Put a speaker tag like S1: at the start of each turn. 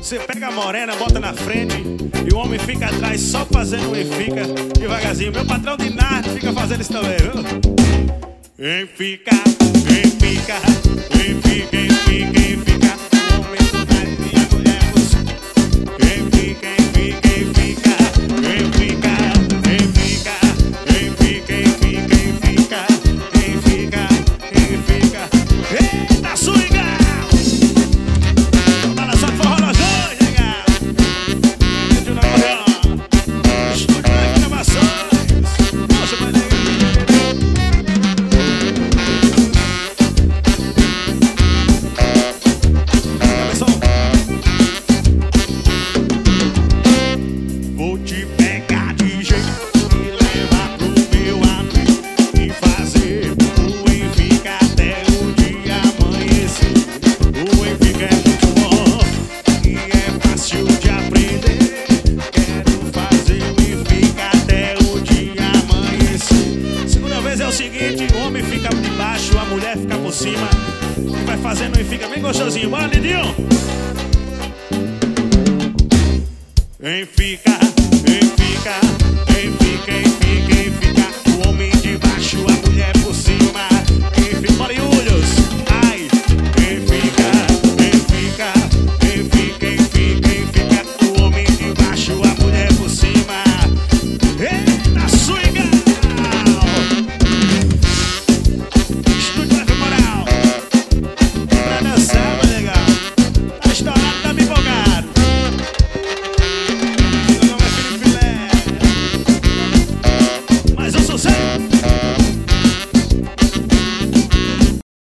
S1: Você pega a morena, bota na frente e o homem fica atrás só fazendo o e fica devagarzinho. Meu patrão de nada fica fazendo isso também, viu? E fica, e fica, e fica, e fica, e fica. O homem do nada e a mulher você. E fica, e fica, e fica, e fica, e fica, e fica, e fica, e fica, e fica, e fica. Eita, swinga! Vou te pegar de jeito e levar pro meu amigo e fazer o Enfica até o dia amanhecer. O Enfica é muito bom e é fácil de aprender. Quero fazer o Enfica até o dia amanhecer. Segunda vez é o seguinte: o homem fica de baixo, a mulher fica por cima e vai fazendo o Enfica bem gostosinho. Bora, Lidinho! Enfica, enfica, enfica, enfica, enfica. O homem de baixo, a mulher por cima. Enfica, bora, Yulhos.